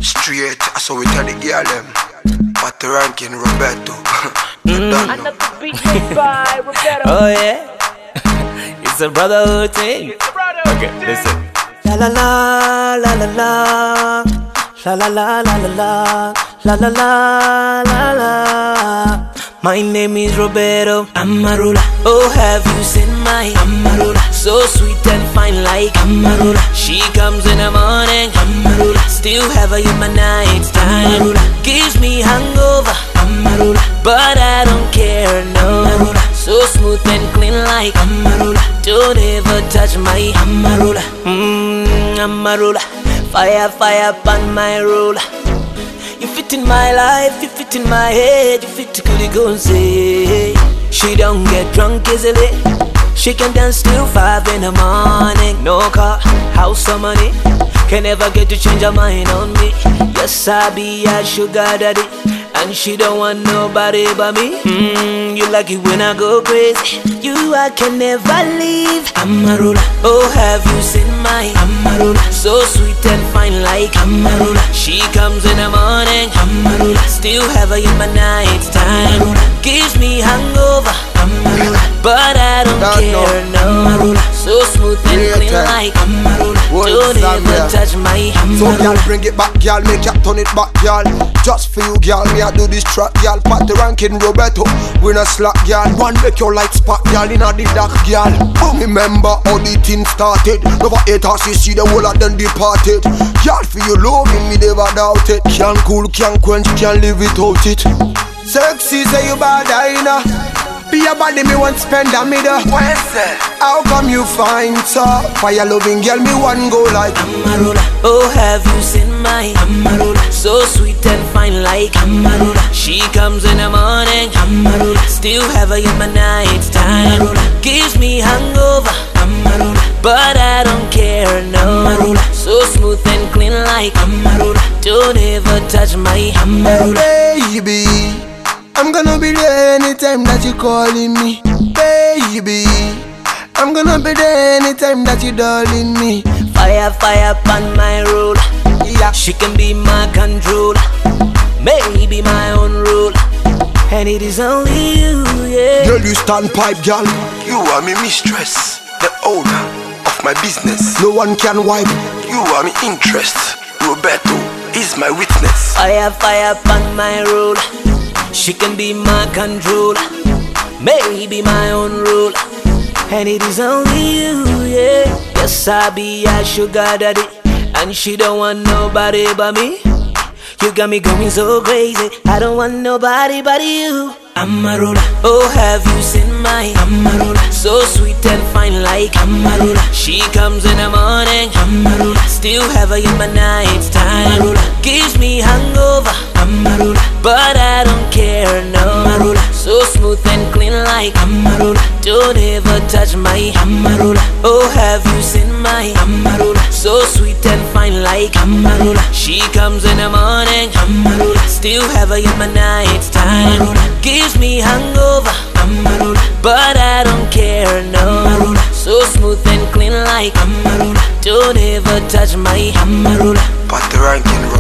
Straight, so we tell the girl them. But the ranking Roberto. Another beat made by Roberto. Oh yeah, it's a brotherhood thing. Okay, listen. La la la la la la, la la la la la la, la la la la la. My name is Roberto Amarula. Oh, have you seen my Amarula? So sweet and fine like Amarula. She comes in the morning, Amarula. Still have her in my night time. Amarula gives me hangover, Amarula, but I don't care, no. Amarula so smooth and clean like Amarula. Don't ever touch my Amarula. Amarula, fire, fire on my ruler. You fit in my life, you fit in my head, you fit to coolly go and say. She don't get drunk easily. She can dance till 5 in the morning. No car, house or money, can never get to change her mind on me. Yes, I be a sugar daddy, and she don't want nobody but me. You like it when I go crazy. You I can never leave. Amarula, oh have you seen my Amarula? So sweet and fine like Amarula. She comes in the morning, Amarula. Still have her in my night time. Amarula gives me hangover, Amarula, but I don't care, no. Amarula so smooth and clean like Amarula. Don't ever touch my Amarula. So girl, bring it back, girl, make ya turn it back, girl. Just for you, girl, me I do this track, girl. Pat the ranking Roberto, we not slack, girl. One make your light spark, girl, inna the dark, girl. Remember how the thing started. Never hate us, you see the whole of them departed. Girl, for you love me never doubt it. Can't cool, can't quench, can't live without it. Sexy say you bad, I know. Be a body me want spend a middle. How come you find so? Fire loving girl me one go like Amarula. Oh have you seen my Amarula? So sweet and fine like Amarula. She comes in the morning, Amarula. Still have her in my night time. Amarula gives me hangover, Amarula, but I don't care, no. Amarula so smooth and clean like Amarula. Don't ever touch my Amarula. Baby, I'm gonna be there anytime that you calling me. Baby, I'm gonna be there anytime that you darling me. Fire, fire on my road. Yeah, she can be my controller, maybe my own rule, and it is only you, yeah. Girl, you stand pipe, girl. You are my mistress, the owner of my business. No one can wipe. You are my interest. Roberto is my witness. Fire, fire on my road. She can be my controller, maybe my own ruler, and it is only you, yeah. Yes, I be a sugar daddy, and she don't want nobody but me. You got me going so crazy, I don't want nobody but you. Amarula, oh have you seen my Amarula? So sweet and fine like Amarula. She comes in the morning, Amarula. Still have her in my night time. Amarula gives me hangover, Amarula, but I don't care, no. Amarula so smooth and clean like Amarula. Don't ever touch my Amarula. Oh have you seen my Amarula? So sweet and fine like Amarula. She comes in the morning, Amarula. Still have her in my night time. Amarula gives me hangover, Amarula, but I don't care, no. Amarula so smooth and clean like Amarula. Don't ever touch my Amarula. But the ranking